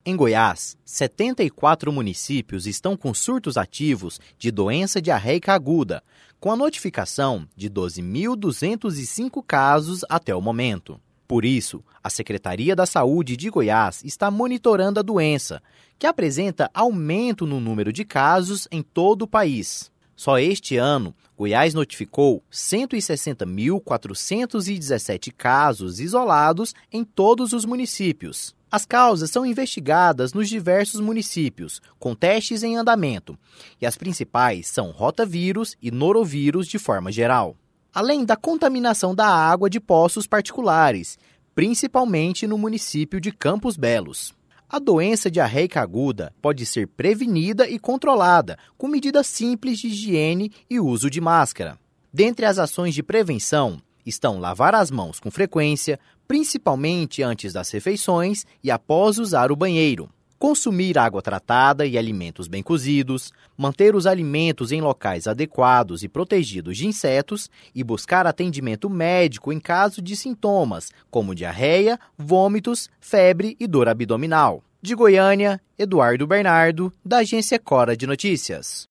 Em Goiás, 74 municípios estão com surtos ativos de doença diarreica aguda, com a notificação de 12.205 casos até o momento. Por isso, a Secretaria da Saúde de Goiás está monitorando a doença, que apresenta aumento no número de casos em todo o país. Só este ano, Goiás notificou 160.417 casos isolados em todos os municípios. As causas são investigadas nos diversos municípios, com testes em andamento, e as principais são rotavírus e norovírus de forma geral. Além da contaminação da água de poços particulares, principalmente no município de Campos Belos. A doença diarreica aguda pode ser prevenida e controlada com medidas simples de higiene e uso de máscara. Dentre as ações de prevenção estão lavar as mãos com frequência, principalmente antes das refeições e após usar o banheiro. Consumir água tratada e alimentos bem cozidos, manter os alimentos em locais adequados e protegidos de insetos e buscar atendimento médico em caso de sintomas, como diarreia, vômitos, febre e dor abdominal. De Goiânia, Eduardo Bernardo, da Agência Cora de Notícias.